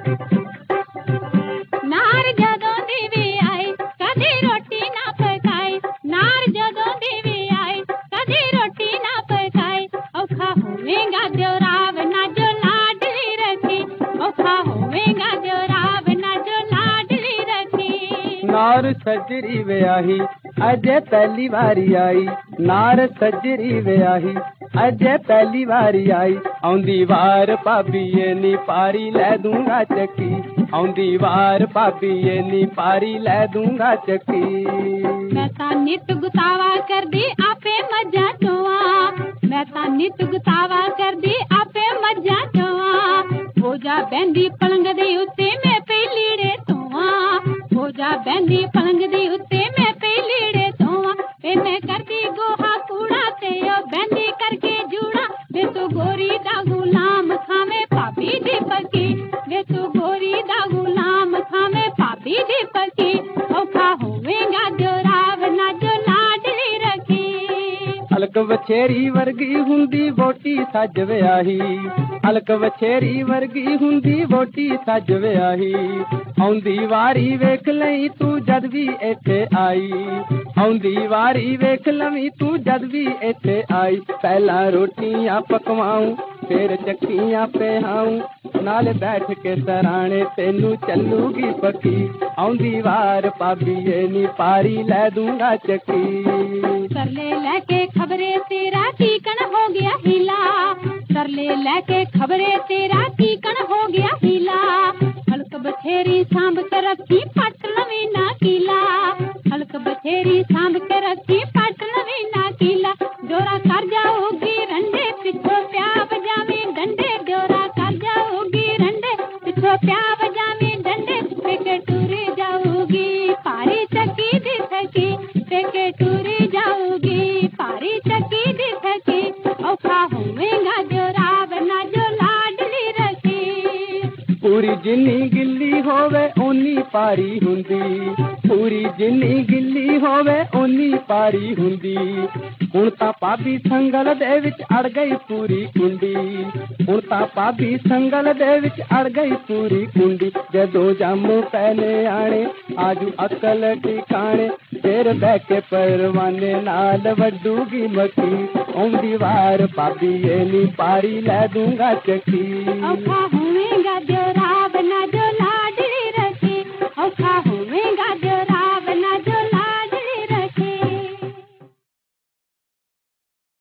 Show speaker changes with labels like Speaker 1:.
Speaker 1: नार जदों दी वी आई कदी रोटी ना पकाई, नार जदों दी वी आई कदी रोटी ना पकाई। औखा होवेगा जो राव ना जो लाडली रखी, औखा होवेगा जो राव ना जो लाडली रखी।
Speaker 2: नार सजरी व्याही अजे पहली बारी आई, नार सजरी व्याही अजे पहली बारी आई। आउंदी वार भाभीए नी पारी लै दूंगा चक्की, आउंदी वार भाभीए नी पारी लै दूंगा चक्की।
Speaker 1: मैं ता नित गुतावा कर दी आपे मज्जा चोआ, मैं ता नित गुतावा कर दी आपे मज्जा चोआ। हो जा बैंदी पलंग दे उत्ते मैं पे लीड़े तोआ, हो जा बैंदी पलंग दे उत्ते मैं पे लीड़े तोआ। वे मैं कर दी गोहा कूड़ा ते ओ बैंदी करके जूड़ा, वे तू गोरी दा गुलाम खावे भाभी दी पकी, वे तू गोरी दा गुलाम खावे भाभी दी पकी। औखा होवेगा जो राव ना जो लाडली रखी।
Speaker 2: अलक बछेरी वर्गी हुंदी बोटी सज व्याही, अलक बछेरी वर्गी हुंदी बोटी सज व्याही। आउंदी वारी वेख लई तू जद भी इत्थे आई, आउंदी वारी वेख लवी तू जद भी इत्थे आई। पहला रोटियां पकवाऊं फिर चक्कियां पिहाऊं, नाल बैठ के सराणे तेनू चलूगी पकी। आउंदी वार भाभीए नी पारी लै दूंगा चक्की।
Speaker 1: सरले लेके खबरे तेरा टीकन हो गया हिला, सरले लेके खबरे तेरा टीकन हो गया हिला। हल्क बथेरी सांभ के रखी पट लवी ना कीला, हल्क बथेरी सांभ के रखी पट लवी ना कीला। जोरा कर जाओगी रंडे पिछो प्या बजावे डंडे, जोरा कर जाओगी रंडे पिछो प्या बजावे डंडे। पेके टूरी जाओगी पारी चक्की दी थकी, पेके टूरी जाओगी पारी चक्की दी थकी। औखा होवेगा जो राव ना जो लाडली रखी।
Speaker 2: पूरी जिन्नी गिल्ली होवे ओनी पारी हुंदी, पूरी जिन्नी गिल्ली होवे ओनी पारी हुंदी। हुण तां भाभी संगल दे विच अड़ गई पूरी कुंडी, हुण तां भाभी संगल दे विच अड़ गई पूरी कुंडी। जदों जामू पैने आने आजू अकल ठिकाने, फिर बह के परवाने नाल वड्डूगी मक्खी। आउंदी वार भाभीए नी पारी लै दूंगा चक्की।
Speaker 1: औखा होवेगा जो